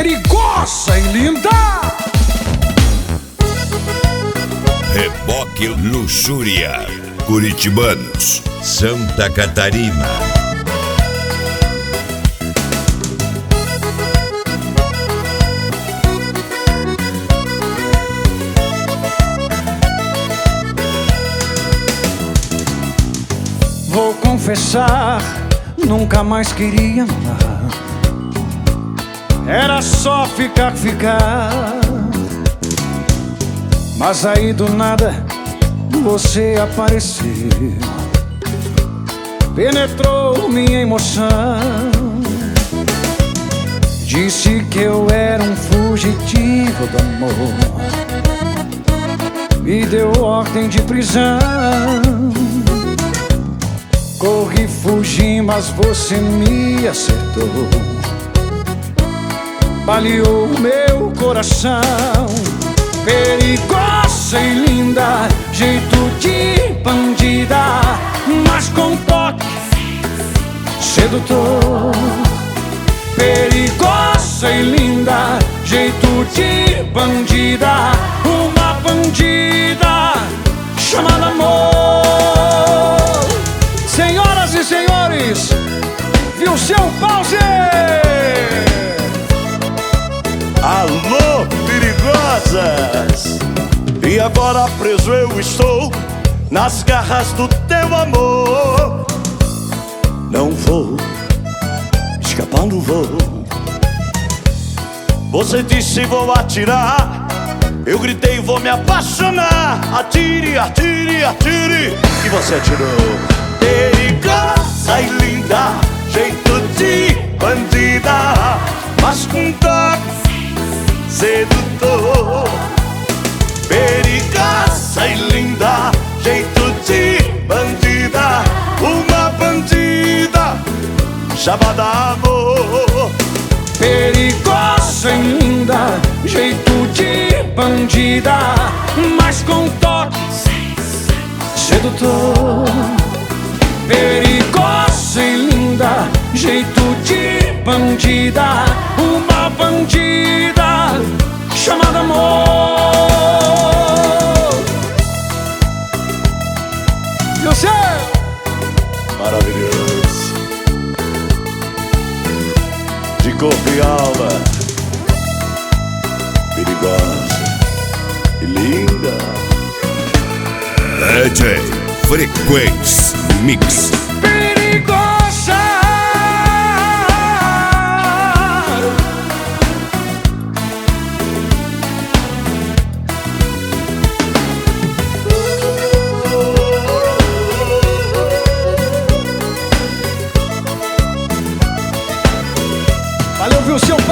perigosa e linda. Reboque Luxúria, Curitibanos, Santa Catarina. Vou confessar, nunca mais queria amar. Era só ficar. Mas aí do nada você apareceu, penetrou minha emoção. Disse que eu era um fugitivo do amor, me deu ordem de prisão. Corri, fugi, mas você me acertou, baleou meu coração. Perigosa e linda, jeito de bandida, mas com toque sedutor. Perigosa e linda, jeito de bandida, uma bandida chamada amor. Senhoras e senhores, viu seu pause? Alô, perigosas! E agora preso eu estou nas garras do teu amor. Não vou escapar, não vou. Você disse vou atirar, eu gritei vou me apaixonar. Atire, atire, atire, e você atirou. Perigosa e linda, jeito de bandida, mas com toque sedutor. Perigosa e linda, jeito de bandida, uma bandida chamada amor. Perigosa e linda, jeito de bandida, mas com toque sedutor. Perigosa e linda, jeito de bandida, uma bandida chamada amor. E o céu? Maravilhoso, de corpo e alma, perigosa e linda. DJ Frequência Mix. Perigosa. Valeu, viu, seu